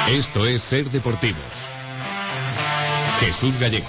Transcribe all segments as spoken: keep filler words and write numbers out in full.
Esto es Ser Deportivos. Jesús Gallego.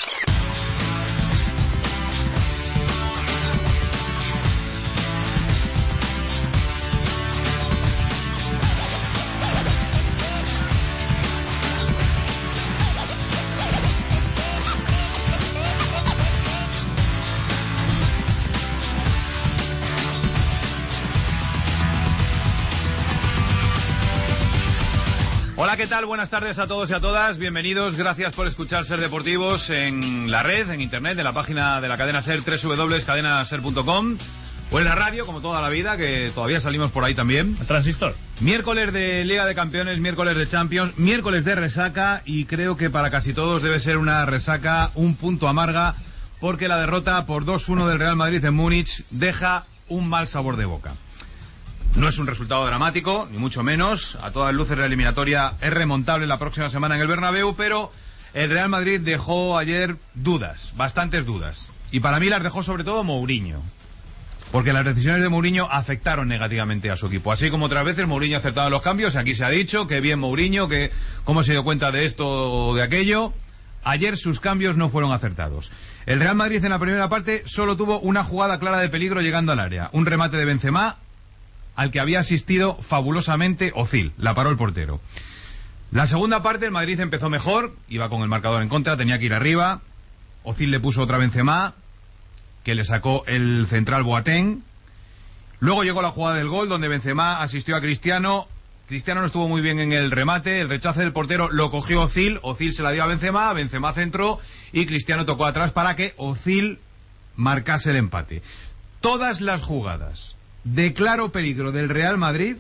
Hola, ¿qué tal? Buenas tardes a todos y a todas. Bienvenidos, gracias por escuchar Ser Deportivos en la red, en internet, en la página de la cadena Ser, doble u doble u doble u punto cadena ser punto com, o en la radio, como toda la vida, que todavía salimos por ahí también. El transistor. Miércoles de Liga de Campeones, miércoles de Champions, miércoles de resaca, y creo que para casi todos debe ser una resaca un punto amarga, porque la derrota por dos uno del Real Madrid en Múnich deja un mal sabor de boca. No es un resultado dramático, ni mucho menos. A todas luces la eliminatoria es remontable la próxima semana en el Bernabéu, pero el Real Madrid dejó ayer dudas, bastantes dudas. Y para mí las dejó sobre todo Mourinho, porque las decisiones de Mourinho afectaron negativamente a su equipo. Así como otras veces Mourinho ha acertado los cambios, aquí se ha dicho que bien Mourinho, que cómo se dio cuenta de esto o de aquello. Ayer sus cambios no fueron acertados. El Real Madrid en la primera parte solo tuvo una jugada clara de peligro llegando al área. Un remate de Benzema al que había asistido fabulosamente Özil. La paró el portero. La segunda parte el Madrid empezó mejor, iba con el marcador en contra, tenía que ir arriba. Özil le puso otra Benzema, que le sacó el central Boateng. Luego llegó la jugada del gol, donde Benzema asistió a Cristiano. Cristiano no estuvo muy bien en el remate, el rechace del portero lo cogió Özil, Özil se la dio a Benzema, Benzema centró y Cristiano tocó atrás para que Özil marcase el empate. Todas las jugadas de claro peligro del Real Madrid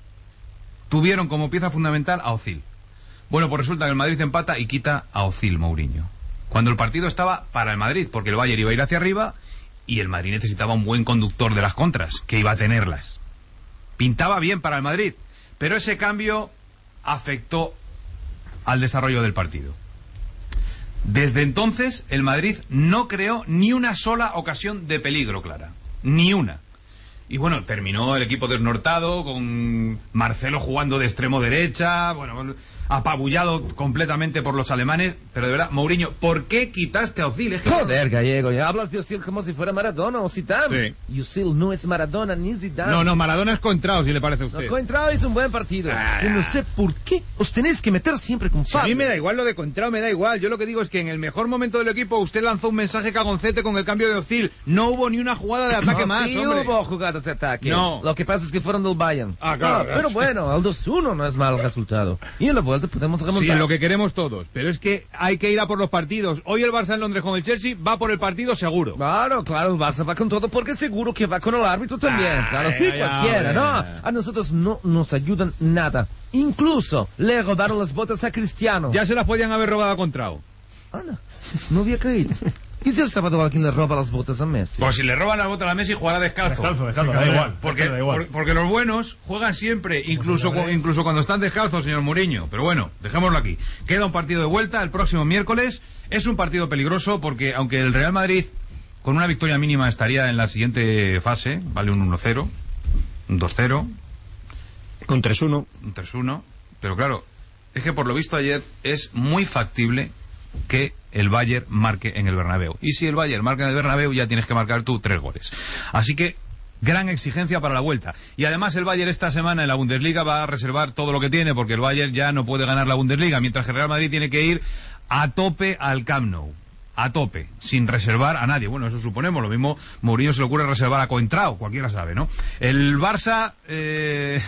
tuvieron como pieza fundamental a Özil. Bueno, pues resulta que el Madrid empata y quita a Özil Mourinho, cuando el partido estaba para el Madrid, porque el Bayern iba a ir hacia arriba y el Madrid necesitaba un buen conductor de las contras, que iba a tenerlas. Pintaba bien para el Madrid, pero ese cambio afectó al desarrollo del partido. Desde entonces el Madrid no creó ni una sola ocasión de peligro clara, ni una. Y bueno, terminó el equipo desnortado, con Marcelo jugando de extremo derecha, bueno, apabullado completamente por los alemanes. Pero de verdad, Mourinho, ¿por qué quitaste a Özil? Es que... Joder, Gallego, ya hablas de Özil como si fuera Maradona o Zidane. Sí. Özil no es Maradona ni Zidane. No, no, Maradona es Contrao, si le parece a usted. No, Contrao hizo un buen partido. Ah. Yo no sé por qué os tenéis que meter siempre con Fabio. A mí me da igual lo de Contrao, me da igual. Yo lo que digo es que en el mejor momento del equipo usted lanzó un mensaje cagoncete con el cambio de Özil. No hubo ni una jugada de ataque no, más, sí hombre. hubo jugadas de ataque. No. Lo que pasa es que fueron del Bayern. Ah, claro. Ah, pero bueno, el dos uno no es mal resultado. Y en la vuelta podemos remontar. Sí, es lo que queremos todos. Pero es que hay que ir a por los partidos. Hoy el Barça en Londres con el Chelsea va por el partido seguro. Claro, claro, el Barça va con todo porque seguro que va con el árbitro también. Ay, claro, sí, ay, cualquiera, ay, ¿no? ay. A nosotros no nos ayudan nada. Incluso le robaron las botas a Cristiano. Ya se las podían haber robado a Contrao. Ana, no había caído. ¿Y si el sábado alguien le roba las botas a Messi? Pues si le roban las botas a Messi, jugará descalzo. Descalzo, descalzo, da igual. Porque, da igual. por- porque los buenos juegan siempre, incluso, cu- incluso cuando están descalzos, señor Mourinho. Pero bueno, dejémoslo aquí. Queda un partido de vuelta el próximo miércoles. Es un partido peligroso porque, aunque el Real Madrid con una victoria mínima estaría en la siguiente fase, vale un uno cero, un dos cero, Con tres uno. un tres uno, pero claro, es que por lo visto ayer es muy factible que el Bayern marque en el Bernabéu. Y si el Bayern marca en el Bernabéu, ya tienes que marcar tú tres goles. Así que gran exigencia para la vuelta. Y además el Bayern esta semana en la Bundesliga va a reservar todo lo que tiene, porque el Bayern ya no puede ganar la Bundesliga, mientras que el Real Madrid tiene que ir a tope al Camp Nou. A tope, sin reservar a nadie. Bueno, eso suponemos. Lo mismo Mourinho se le ocurre reservar a Coentrao, cualquiera sabe, ¿no? El Barça... Eh...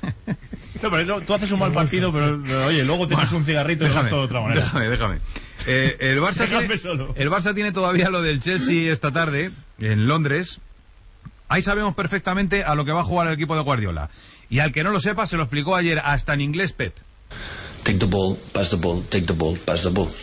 No, pero eso, tú haces un mal partido, pero, pero oye, luego te echas Bueno, un cigarrito y déjame, haces todo de otra manera. Déjame, déjame. Eh, el, Barça Déjame tiene, solo. el Barça tiene todavía lo del Chelsea esta tarde, en Londres. Ahí sabemos perfectamente a lo que va a jugar el equipo de Guardiola. Y al que no lo sepa, se lo explicó ayer hasta en inglés Pep. Take the ball, pass the ball, take the ball, pass the ball.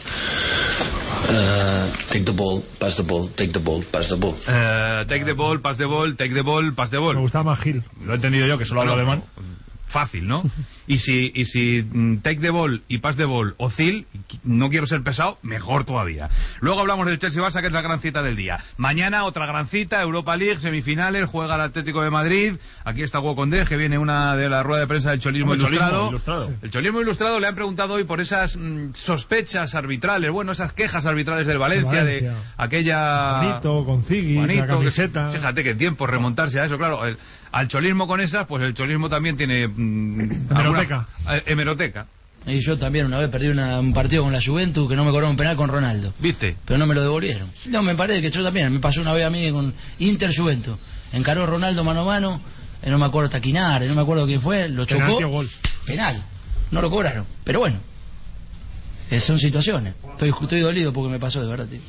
Uh, take the ball, pass the ball, take the ball, pass the ball. Uh, take the ball, pass the ball, take the ball, pass the ball. Me gustaba más Gil. Lo he entendido yo, que solo hablo Bueno, alemán. fácil, ¿no? Y si y si mm, take the ball y pass the ball o Zil, no quiero ser pesado, mejor todavía. Luego hablamos del Chelsea-Barça, que es la gran cita del día. Mañana otra gran cita, Europa League, semifinales, juega el Atlético de Madrid. Aquí está Hugo Condés, que viene una de la rueda de prensa del Cholismo Ilustrado. ilustrado. El Cholismo Ilustrado le han preguntado hoy por esas mm, sospechas arbitrales, bueno, esas quejas arbitrales del Valencia, Valencia. de aquella... Juanito, con Ziggy, Juanito, la camiseta. que, fíjate que tiempo remontarse a eso, claro. El, al cholismo con esas, pues el cholismo también tiene... Mm, hemeroteca. Alguna, eh, hemeroteca. Y yo también una vez perdí una, un partido con la Juventus que no me cobraron un penal con Ronaldo. ¿Viste? Pero no me lo devolvieron. No, me parece que yo también. Me pasó una vez a mí con Inter Juventus. Encaró Ronaldo mano a mano. Eh, no me acuerdo Taquinar, no me acuerdo quién fue. Lo chocó. Penalti o gol. Penal. No lo cobraron. Pero bueno. Eh, son situaciones. Estoy, estoy dolido porque me pasó, de verdad, tío.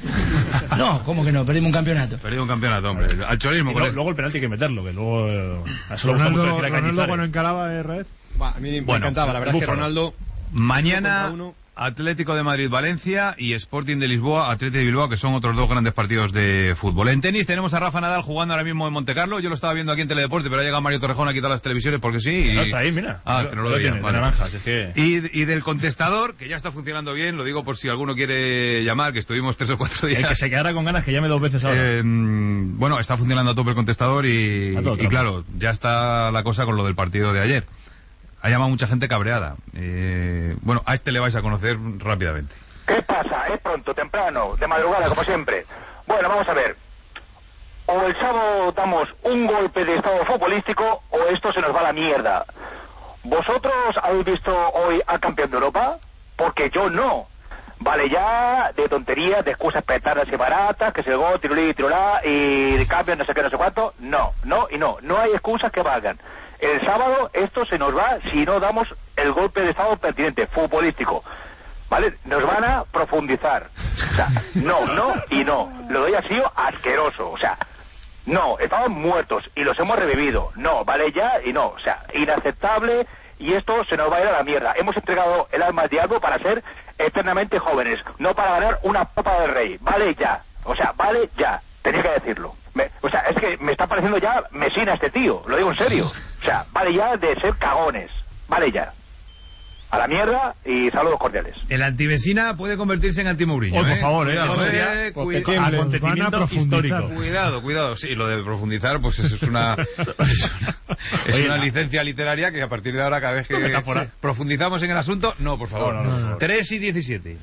No, ¿cómo que no? Perdimos un campeonato. Perdimos un campeonato, hombre. Al cholismo. Y con lo, el... luego el penalti hay que meterlo, que luego... Eh, a eso lo gusta mucho Ronaldo, decir a Ronaldo Cañizares. cuando encaraba de red. Va, a mí me Bueno, encantaba, la verdad es que Búfalo. Ronaldo... Mañana, uno contra uno. Atlético de Madrid-Valencia y Sporting de Lisboa, Atlético de Bilbao, que son otros dos grandes partidos de fútbol. En tenis tenemos a Rafa Nadal jugando ahora mismo en Montecarlo. Yo lo estaba viendo aquí en Teledeporte, pero ha llegado Mario Torrejón a quitar las televisiones porque sí. Y... No, está ahí, mira. Ah, Lo- que no lo, lo veía. tiene, de Vale. naranjas, es que... Y, y del contestador, que ya está funcionando bien, lo digo por si alguno quiere llamar, que estuvimos tres o cuatro días. El que se quedara con ganas que llame dos veces ahora. Eh, bueno, está funcionando a tope el contestador y, A todo y trapo. claro, ya está la cosa con lo del partido de ayer. Ha llamado mucha gente cabreada. Eh, bueno, a este le vais a conocer rápidamente. ¿Qué pasa? Es pronto, temprano, de madrugada, como siempre. Bueno, vamos a ver. O el sábado damos un golpe de estado futbolístico o esto se nos va a la mierda. ¿Vosotros habéis visto hoy al campeón de Europa? Porque yo no. Vale ya de tonterías, de excusas petardas y baratas, que se gol, tirulí, tirulá, y de cambio no sé qué, no sé cuánto. No, no y no. No hay excusas que valgan. El sábado esto se nos va si no damos el golpe de estado pertinente, futbolístico. ¿Vale? Nos van a profundizar. O sea, no, no y no. Lo de hoy ha sido asqueroso. O sea, no, estaban muertos y los hemos revivido. No, vale ya y no. O sea, inaceptable y esto se nos va a ir a la mierda. Hemos entregado el alma al diablo para ser eternamente jóvenes, no para ganar una Copa del Rey. Vale ya. O sea, vale ya. Tenía que decirlo. Me, o sea, es que me está pareciendo ya mesina este tío. Lo digo en serio. O sea, vale ya de ser cagones. Vale ya. A la mierda y saludos cordiales. El antivecina puede convertirse en anti-Mourinho. Oh, por ¿eh? favor, eh, Cuidado, eso eh, sería cuida- tiemblen, van a acontecimiento profundizar. histórico. Cuidado, cuidado. Sí, lo de profundizar, pues eso es una, es una, es Oye, una no. licencia literaria que a partir de ahora, cada vez que Metáfora. profundizamos en el asunto, no, por favor. No, no, no, por favor. tres y diecisiete.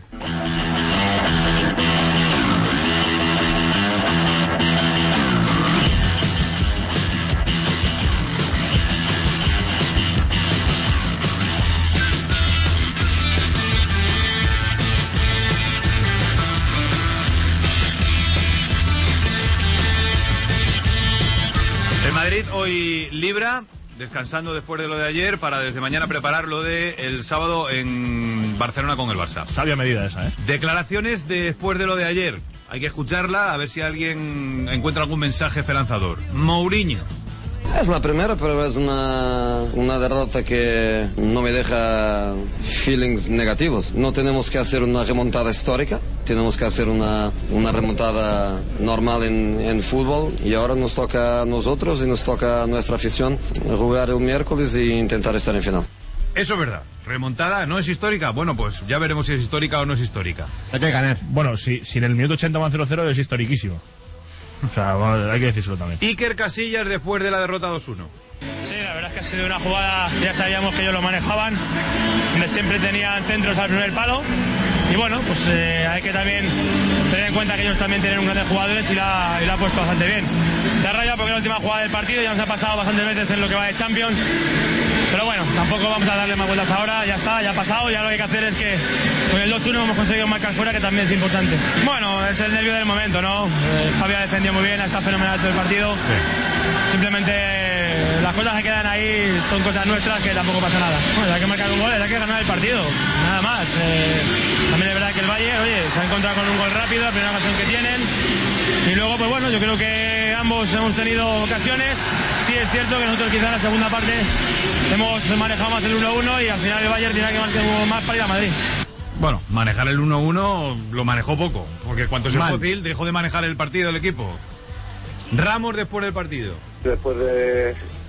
El Madrid hoy libra, descansando después de lo de ayer, para desde mañana preparar lo de el sábado en Barcelona con el Barça. Sabia medida esa, ¿eh? Declaraciones después de lo de ayer. Hay que escucharla, a ver si alguien encuentra algún mensaje esperanzador. Mourinho. Es la primera, pero es una, una derrota que no me deja feelings negativos. No tenemos que hacer una remontada histórica, tenemos que hacer una, una remontada normal en, en fútbol y ahora nos toca a nosotros y nos toca a nuestra afición jugar el miércoles e intentar estar en final. Eso es verdad. Remontada no es histórica. Bueno, pues ya veremos si es histórica o no es histórica. Hay que ganar. Bueno, si, si en el minuto ochenta van cero cero es historiquísimo. O sea, bueno, hay que decírselo también. Iker Casillas después de la derrota dos uno. Sí, la verdad es que ha sido una jugada, ya sabíamos que ellos lo manejaban, donde siempre tenían centros al primer palo. Y bueno, pues eh, hay que también tener en cuenta que ellos también tienen un grandes jugadores y la, y la ha puesto bastante bien. Se ha rayado porque es la última jugada del partido, ya nos ha pasado bastantes veces en lo que va de Champions. Pero bueno, tampoco vamos a darle más vueltas ahora, ya está, ya ha pasado, ya lo que hay que hacer es que con el dos uno hemos conseguido marcar fuera, que también es importante. Bueno, es el nervio del momento, ¿no? Eh, Javi ha defendido muy bien, ha estado fenomenal todo el partido. Sí. Simplemente eh, las cosas que quedan ahí son cosas nuestras que tampoco pasa nada. Bueno, hay que marcar un gol, hay que ganar el partido, nada más. Eh, también es verdad que el Bayern, oye, se ha encontrado con un gol rápido, la primera ocasión que tienen. Y luego, pues bueno, yo creo que ambos hemos tenido ocasiones. Sí es cierto que nosotros quizá en la segunda parte hemos manejado más el uno uno y al final el Bayern tiene que marcar más para ir a Madrid. Bueno, manejar el uno uno lo manejó poco, porque cuanto se Mal. fácil dejó de manejar el partido del equipo. Ramos después del partido. Después de,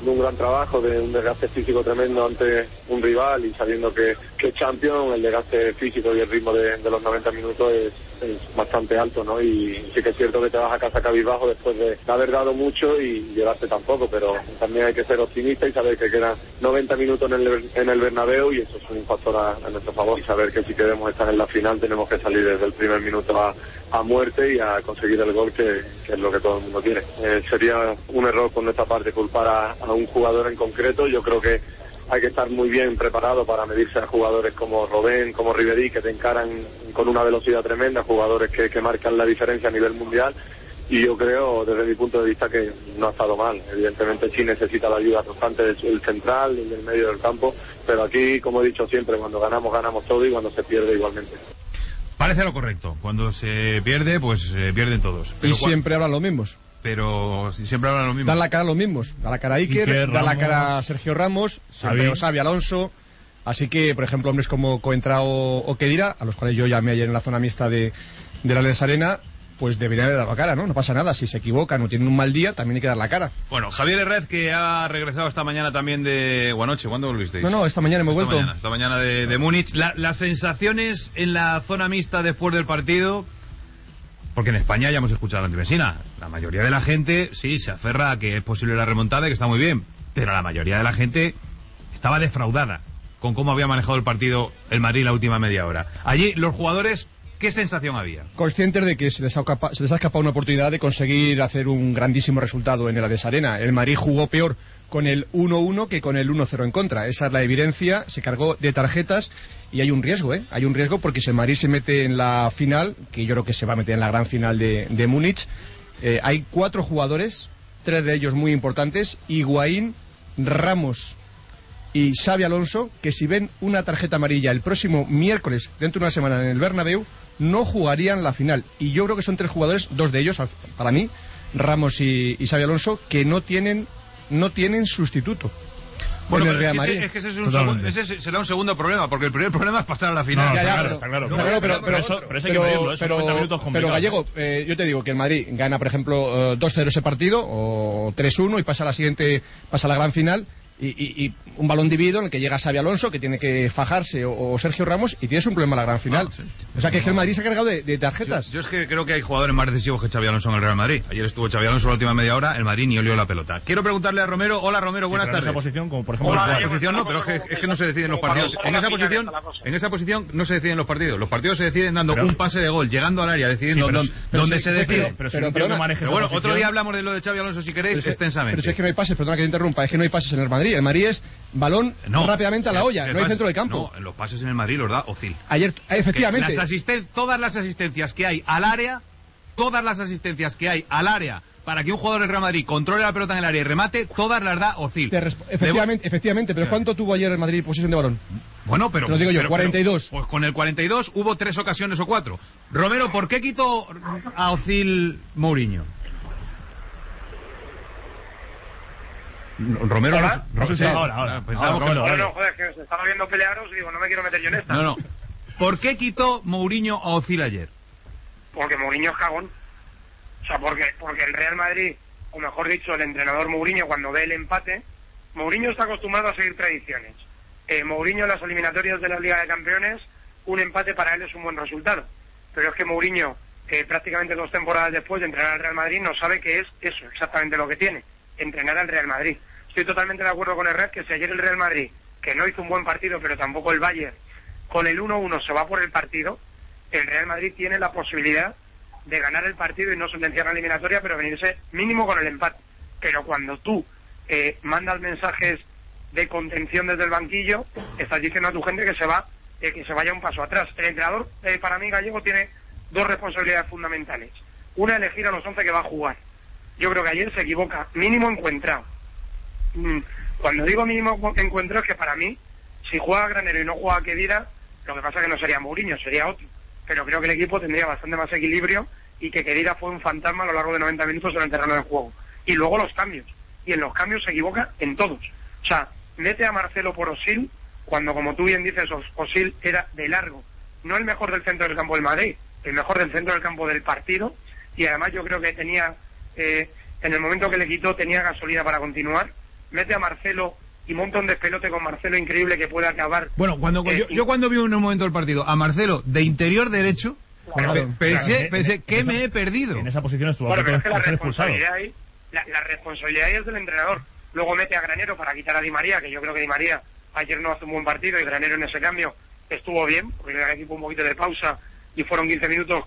de un gran trabajo, de un desgaste físico tremendo ante un rival, y sabiendo que, que Champions, el desgaste físico y el ritmo de, de los noventa minutos es, es bastante alto, ¿no? Y sí que es cierto que te vas a casa cabizbajo después de haber dado mucho y llevarte tan poco, pero también hay que ser optimista y saber que quedan noventa minutos en el, en el Bernabéu, y eso es un factor a, a nuestro favor, y saber que si queremos estar en la final tenemos que salir desde el primer minuto a, a muerte y a conseguir el gol, que, que es lo que todo el mundo quiere. Eh, sería un error por nuestra parte culpar a, a un jugador en concreto. Yo creo que hay que estar muy bien preparado para medirse a jugadores como Robben, como Ribéry, que te encaran con una velocidad tremenda, jugadores que, que marcan la diferencia a nivel mundial. Y yo creo, desde mi punto de vista, que no ha estado mal. Evidentemente sí necesita la ayuda constante del central y del medio del campo, pero aquí, como he dicho siempre, cuando ganamos, ganamos todo, y cuando se pierde, igualmente. Parece lo correcto. Cuando se pierde, pues eh, pierden todos. Pero y siempre hablan los mismos. Pero siempre hablan los mismos. Dan la cara a los mismos. Da la cara a Iker, Iker da Ramos, la cara a Sergio Ramos, siempre Xavi Alonso. Así que, por ejemplo, hombres como Coentrao o Khedira, a los cuales yo llamé ayer en la zona mixta de, de la Allianz Arena, pues deberían de dar la cara, ¿no? No pasa nada. Si se equivocan o tienen un mal día, también hay que dar la cara. Bueno, Javier Herrez, que ha regresado esta mañana también de... o anoche, ¿cuándo volvisteis? No, no, esta mañana hemos vuelto. Mañana, esta mañana de, de Múnich. La, las sensaciones en la zona mixta después del partido... Porque en España ya hemos escuchado a Antimesina. La mayoría de la gente, sí, se aferra a que es posible la remontada y que está muy bien. Pero la mayoría de la gente estaba defraudada con cómo había manejado el partido el Madrid la última media hora. Allí, los jugadores, ¿qué sensación había? Conscientes de que se les ha, se les ha escapado una oportunidad de conseguir hacer un grandísimo resultado en el Allianz Arena. El Madrid jugó peor con el uno uno que con el uno cero en contra. Esa es la evidencia. Se cargó de tarjetas. Y hay un riesgo, ¿eh? Hay un riesgo porque si el Madrid se mete en la final, que yo creo que se va a meter en la gran final de, de Múnich, eh, hay cuatro jugadores, tres de ellos muy importantes, Higuaín, Ramos y Xabi Alonso, que si ven una tarjeta amarilla el próximo miércoles, dentro de una semana en el Bernabéu, no jugarían la final. Y yo creo que son tres jugadores, dos de ellos, para mí, Ramos y, y Xabi Alonso, que no tienen, no tienen sustituto. Bueno, pero es, que, es que ese, es un segundo, ese será un segundo problema, porque el primer problema es pasar a la final. No, ya, ya, claro, está claro. Está claro, pero, pero, eso, pero, eso hay que medirlo, pero, pero, pero Gallego, eh, yo te digo que el Madrid gana, por ejemplo, uh, dos cero ese partido, o tres uno, y pasa a la siguiente, pasa a la gran final, y, y, y un balón dividido en el que llega Xabi Alonso, que tiene que fajarse, o, o Sergio Ramos, y tienes un problema en la gran final. Ah, sí. O sea, que, es que el Madrid se ha cargado de, de tarjetas. Yo, yo es que creo que hay jugadores más decisivos que Xabi Alonso en el Real Madrid. Ayer estuvo Xabi Alonso la última media hora, el Madrid ni olió la pelota. Quiero preguntarle a Romero. Hola, Romero, buenas sí, tardes. En esa posición, como por ejemplo... Hola, en esa posición no, pero es que, es que no se deciden los partidos. En esa posición en esa posición no se deciden los partidos. Los partidos se deciden dando pero, un pase de gol, llegando al área, decidiendo sí, dónde, pero dónde sí, se decide. Pero, pero, pero, pero, pero bueno, otro día hablamos de lo de Xabi Alonso, si queréis, pero extensamente. Pero si es que no hay pases, perdona que te interrumpa, es que no hay pases en el Madrid. El Madrid es balón no, rápidamente a la olla, no hay centro de campo. No, los pases en el Madrid los da Ozil. Ayer, efectivamente. Las asisten, todas las asistencias que hay al área, todas las asistencias que hay al área para que un jugador del Real Madrid controle la pelota en el área y remate, todas las da Ozil. Efectivamente, efectivamente, pero ¿cuánto tuvo ayer el Madrid posesión de balón? Bueno, pero... Te lo digo yo, pero, cuarenta y dos. Pero, pues con el cuarenta y dos hubo tres ocasiones o cuatro. Romero, ¿por qué quitó a Ozil Mourinho? Romero, ¿Hola? No, no, sí, ahora, ahora. Pensábamos que no, no, no, joder, que se estaba viendo pelearos y digo, no me quiero meter yo en esta. No, no. ¿Por qué quitó Mourinho a Ozil ayer? Porque Mourinho es cagón. O sea, porque, porque el Real Madrid, o mejor dicho, el entrenador Mourinho, cuando ve el empate, Mourinho está acostumbrado a seguir tradiciones. Eh, Mourinho en las eliminatorias de la Liga de Campeones, un empate para él es un buen resultado. Pero es que Mourinho, eh, prácticamente dos temporadas después de entrenar al Real Madrid, no sabe qué es eso, exactamente lo que tiene, entrenar al Real Madrid. Estoy totalmente de acuerdo con el Red que si ayer el Real Madrid, que no hizo un buen partido, pero tampoco el Bayern, con el uno uno se va por el partido, el Real Madrid tiene la posibilidad de ganar el partido y no sentenciar la eliminatoria, pero venirse mínimo con el empate. Pero cuando tú eh, mandas mensajes de contención desde el banquillo, estás diciendo a tu gente que se va eh, que se vaya un paso atrás. El entrenador, eh, para mí, Gallego, tiene dos responsabilidades fundamentales. Una, elegir a los once que va a jugar. Yo creo que ayer se equivoca, mínimo encuentrado. Cuando digo mínimo encuentro es que para mí, si juega Granero y no juega Khedira, lo que pasa es que no sería Mourinho, sería otro. Pero creo que el equipo tendría bastante más equilibrio y que Khedira fue un fantasma a lo largo de noventa minutos en el terreno de juego. Y luego los cambios. Y en los cambios se equivoca en todos. O sea, mete a Marcelo por Ozil, cuando, como tú bien dices, Ozil era de largo. No el mejor del centro del campo del Madrid, el mejor del centro del campo del partido. Y además yo creo que tenía, eh, en el momento que le quitó, tenía gasolina para continuar. mete a Marcelo y monta un despelote con Marcelo increíble que puede acabar. Bueno, cuando eh, yo, yo cuando vi en un momento del partido a Marcelo de interior derecho, Claro, pe- pensé, claro, pensé en- ¿qué en me esa- he perdido? En esa posición estuvo Bueno, a pero es punto que de la ser expulsado. responsabilidad ahí, la, la responsabilidad ahí es del entrenador. Luego mete a Granero para quitar a Di María, que yo creo que Di María ayer no hace un buen partido y Granero en ese cambio estuvo bien, porque el equipo un poquito de pausa y fueron quince minutos,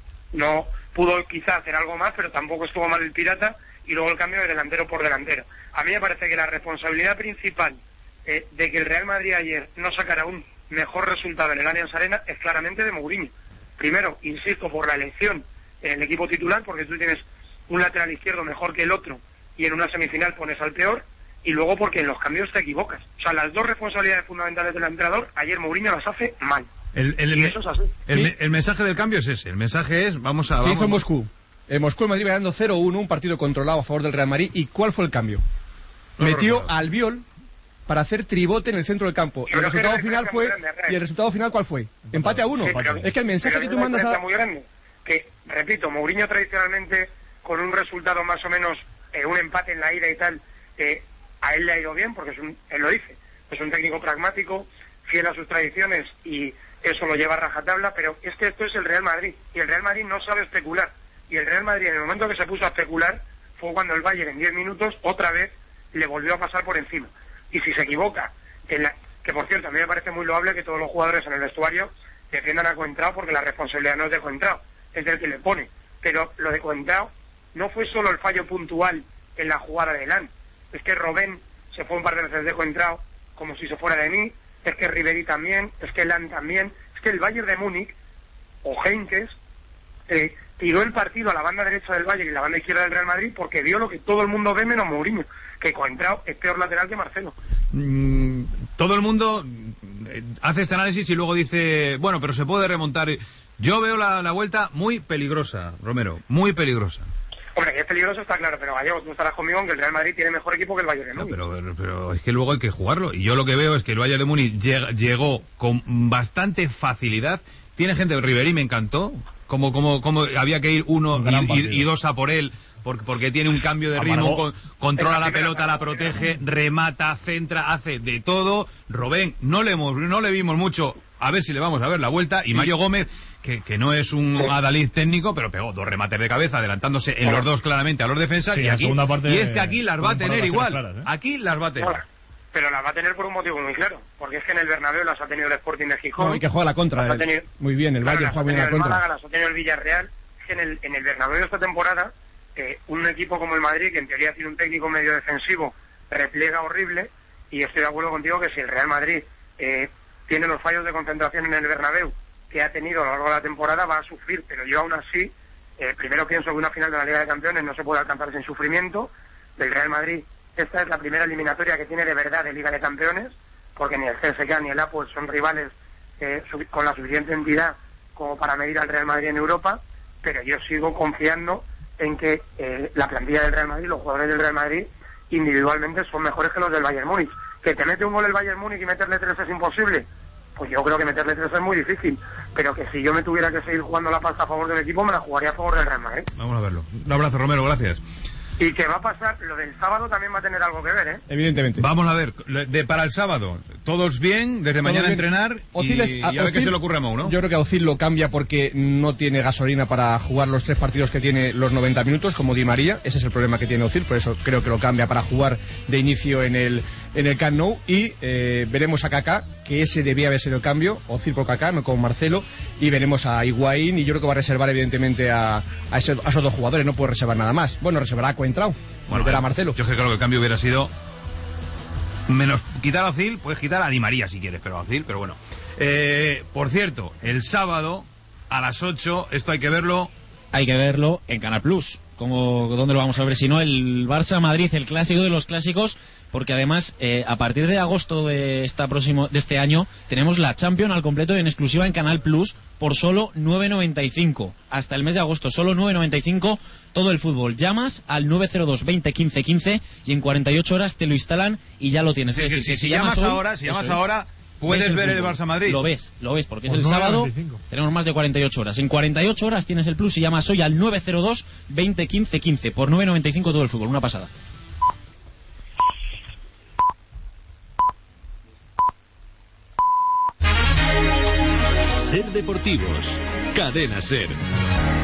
no pudo quizá hacer algo más, pero tampoco estuvo mal el Pirata, y luego el cambio de delantero por delantero. A mí me parece que la responsabilidad principal eh, de que el Real Madrid ayer no sacara un mejor resultado en el Allianz Arena es claramente de Mourinho. Primero, insisto, por la elección en el equipo titular, porque tú tienes un lateral izquierdo mejor que el otro y en una semifinal pones al peor, y luego porque en los cambios te equivocas. O sea, las dos responsabilidades fundamentales del entrenador, ayer Mourinho las hace mal. El, el, Y el, eso es así. el, me- el mensaje del cambio es ese. El mensaje es, vamos a... ¿Qué Vamos, hizo en Moscú? En Moscú el Madrid iba ganando cero uno, un partido controlado a favor del Real Madrid. ¿Y cuál fue el cambio? No lo Metió recuerdo. a Albiol para hacer tribote en el centro del campo. Y Yo el creo que resultado la final diferencia fue... muy grande, Ray. ¿Y el resultado final cuál fue? Empate a uno. Sí, pero- Es que el mensaje pero que hay tú una mandas diferencia a... muy grande, que, repito, Mourinho tradicionalmente, con un resultado más o menos, eh, un empate en la ida y tal, eh, a él le ha ido bien, porque es un, él lo dice, es un técnico pragmático, fiel a sus tradiciones, y eso lo lleva a rajatabla, pero es que esto es el Real Madrid, y el Real Madrid no sabe especular, y el Real Madrid en el momento que se puso a especular, fue cuando el Bayern en diez minutos, otra vez, le volvió a pasar por encima. Y si se equivoca, en la, que por cierto, a mí me parece muy loable que todos los jugadores en el vestuario defiendan a Coentrao, porque la responsabilidad no es de Coentrao, es del que le pone. Pero lo de Coentrao no fue solo el fallo puntual en la jugada de Lan, es que Robben se fue un par de veces de Coentrao como si se fuera de mí, es que Ribéry también, es que Lan también, es que el Bayern de Múnich, o Heynckes, eh, tiró el partido a la banda derecha del Bayern y la banda izquierda del Real Madrid porque vio lo que todo el mundo ve menos Mourinho, que Coentrao es peor lateral que Marcelo. Mm, todo el mundo eh, hace este análisis y luego dice, bueno, pero se puede remontar. Yo veo la, la vuelta muy peligrosa, Romero, muy peligrosa. Hombre, que es peligroso está claro, pero Gallego, tú estarás conmigo en que el Real Madrid tiene mejor equipo que el Bayern de No, Múnich. pero, pero es que luego hay que jugarlo. Y yo lo que veo es que el Bayern de Múnich lleg- llegó con bastante facilidad. Tiene gente, Ribéry me encantó, como, como, como había que ir uno Un gran y, y- partido. y dos a por él, porque, porque tiene un cambio de ritmo, Amargó. con- controla En la la primera pelota, la parte, protege, remata, centra, hace de todo. Robben, no le, hemos, no le vimos mucho, a ver si le vamos a ver la vuelta. Y Mario Gómez, que, que no es un adalid técnico, pero pegó dos remates de cabeza, adelantándose en los dos claramente a los defensas. Sí, y, la aquí, segunda parte y es que aquí las va a fueron tener paradas igual. claras, ¿eh? Aquí las va a tener. Ahora, pero las va a tener por un motivo muy claro, porque es que en el Bernabéu las ha tenido el Sporting de Gijón. No, y que juega la contra. las ha eh. tenido- Muy bien, el Claro, Bayern las juega ha muy bien tenido la el Málaga, contra. las ha tenido el Villarreal. Es que en el, en el Bernabéu esta temporada, eh, un equipo como el Madrid, que en teoría tiene un técnico medio defensivo, repliega horrible, y estoy de acuerdo contigo que si el Real Madrid eh, tiene los fallos de concentración en el Bernabéu que ha tenido a lo largo de la temporada, va a sufrir, pero yo aún así, eh, primero pienso que una final de la Liga de Campeones no se puede alcanzar sin sufrimiento. Del Real Madrid, esta es la primera eliminatoria que tiene de verdad de Liga de Campeones, porque ni el C S K ni el A P O son rivales eh, su- con la suficiente entidad como para medir al Real Madrid en Europa, pero yo sigo confiando en que eh, la plantilla del Real Madrid, los jugadores del Real Madrid, individualmente son mejores que los del Bayern Múnich. ¿Que te mete un gol el Bayern Múnich y meterle tres es imposible? Pues yo creo que meterle tres es muy difícil, pero que si yo me tuviera que seguir jugando la pasta a favor del equipo, me la jugaría a favor del Real Madrid. Vamos a verlo. Un abrazo, Romero, gracias. Y que va a pasar, lo del sábado también va a tener algo que ver, ¿eh? Evidentemente. Vamos a ver, de, para el sábado, todos bien, desde mañana bien. entrenar Ozil es- y, y a- a ver qué Ozil- se le ocurre a Mou, ¿no? Yo creo que a Ozil lo cambia porque no tiene gasolina para jugar los tres partidos que tiene los noventa minutos, como Di María. Ese es el problema que tiene Ozil, por eso creo que lo cambia para jugar de inicio en el, en el Camp Nou. Y eh, veremos a Kaká, que ese debía haber sido el cambio, Ozil por Kaká, no con Marcelo. Y veremos a Higuaín, y yo creo que va a reservar evidentemente a, a, ese- a esos dos jugadores, no puede reservar nada más. Bueno, reservará a Coentrao, Bueno, meterá a eh, Marcelo. Yo creo que el cambio hubiera sido menos quitar a Ozil, puedes quitar a Di María si quieres, pero a Ozil, pero bueno. Eh, por cierto, el sábado a las ocho, esto hay que verlo. Hay que verlo en Canal Plus. Como, ¿dónde lo vamos a ver? Si no, el Barça-Madrid, el clásico de los clásicos, porque además, eh, a partir de agosto de, esta próximo, de este año, tenemos la Champions al completo en exclusiva en Canal Plus por solo nueve noventa y cinco. Hasta el mes de agosto, solo nueve noventa y cinco, todo el fútbol. Llamas al nueve cero dos veinte quince quince y en cuarenta y ocho horas te lo instalan y ya lo tienes. Sí, Es decir, sí, que si llamas hoy, ahora, si eso llamas es. ahora, puedes Ves ver el fútbol. Barça-Madrid. Lo ves, lo ves, porque es Por el nueve sábado. noventa y cinco. Tenemos más de cuarenta y ocho horas. En cuarenta y ocho horas tienes el Plus y llamas hoy al nueve cero dos veinte quince quince por nueve noventa y cinco todo el fútbol. Una pasada. deportivos. Cadena SER.